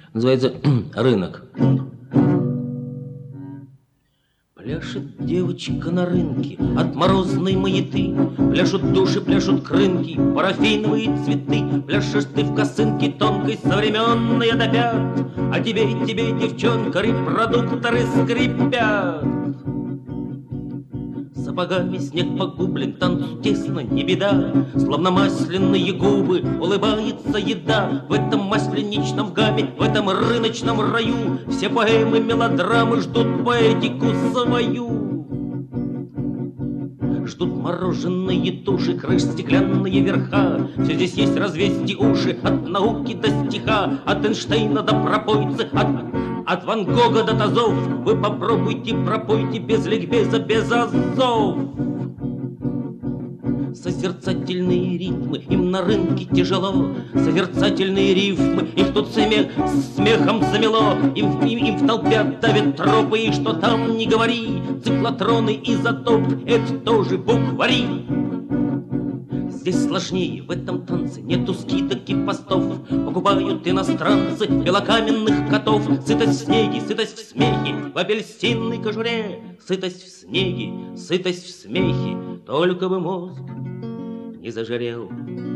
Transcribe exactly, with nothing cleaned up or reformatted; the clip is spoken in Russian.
Называется «Рынок». Пляшет девочка на рынке от морозной маяты, пляшут души, пляшут крынки, парафиновые цветы. Пляшешь ты в косынке тонкой, современной до пят, а тебе, тебе, девчонка, репродукторы скрипят. Сапогами снег погублен, танцу тесно, не беда. Словно масляные губы улыбается еда. В этом масленичном гамме, в этом рыночном раю все поэмы, мелодрамы ждут поэтику свою. Ждут мороженые туши, крыш, стеклянные верха. Все здесь есть, развесьте уши, от науки до стиха, от Эйнштейна до пропойцы, от... От Ван Гога до тазов вы попробуйте, пропойте без ликбеза, без азов. Созерцательные ритмы, им на рынке тяжело. Созерцательные рифмы, их тут смех, смехом замело. Им, им, им в толпе давят тропы, и что там не говори, циклотроны, изотоп, это тоже буквари. Здесь сложнее, в этом танце нету скидок и постов. Покупают иностранцы белокаменных котов. Сытость в снеге, сытость в смехе, в апельсинной кожуре. Сытость в снеге, сытость в смехе, только бы мозг не зажирел.